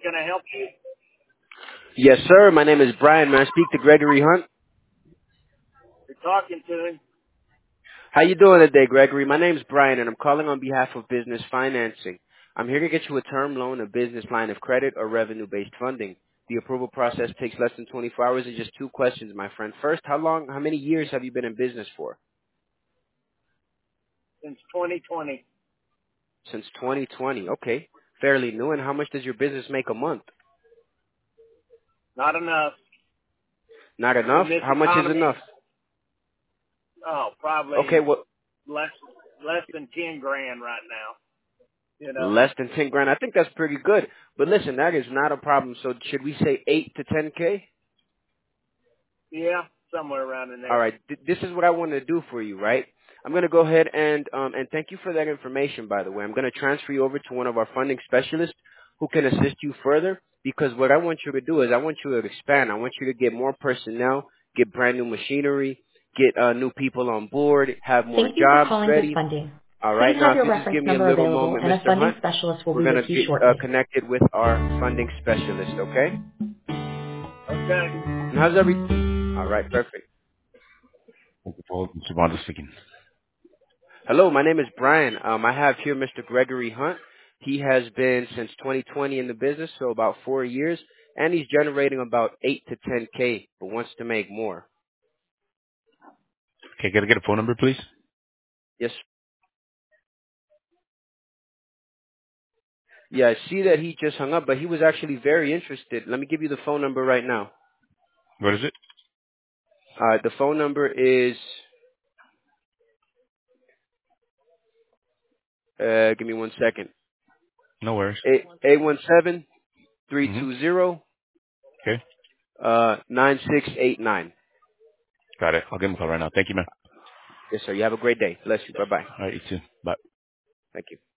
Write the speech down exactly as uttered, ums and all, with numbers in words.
can I help you? Yes, sir. My name is Brian. May I speak to Gregory Hunt? You're talking to him. How you doing today, Gregory? My name's Brian, and I'm calling on behalf of Business Financing. I'm here to get you a term loan, a business line of credit, or revenue-based funding. The approval process takes less than twenty-four hours and just two questions, my friend. First, how long, how many years have you been in business for? Since twenty twenty. Since twenty twenty. Okay. Fairly new. And how much does your business make a month? Not enough. Not enough? In this How much is economy, enough? oh, Okay, probably well, less less than ten grand right now. You know. less than ten grand. I think that's pretty good. But listen, that is not a problem. So should we say eight to ten K? Yeah, somewhere around in All there. right. Th- this is what I want to do for you, right? I'm going to go ahead and um, and thank you for that information, by the way. I'm going to transfer you over to one of our funding specialists who can assist you further, because what I want you to do is I want you to expand. I want you to get more personnel, get brand new machinery, get uh, new people on board, have more Thank you for jobs calling Good ready. Funding. All Please right. have Now, if your you just reference give me a number little available moment, and a mister funding Hunt, specialist will we're be going with to you get uh, shortly. connected with our funding specialist, okay? Okay. And how's every? All right. Perfect. Thank you for holding. Savanda speaking. Hello, my name is Brian. Um, I have here Mister Gregory Hunt. He has been since twenty twenty in the business, so about four years, and he's generating about eight to ten K, but wants to make more. Okay, can I get a phone number, please? Yes. Yeah, I see that he just hung up, but he was actually very interested. Let me give you the phone number right now. What is it? Uh, the phone number is, uh, give me one second, No worries. eight one seven, three Mm-hmm. two zero, Okay. uh, nine six eight nine. Got it. I'll give him a call right now. Thank you, man. Yes, sir. You have a great day. Bless you. Bye-bye. All right, you too. Bye. Thank you.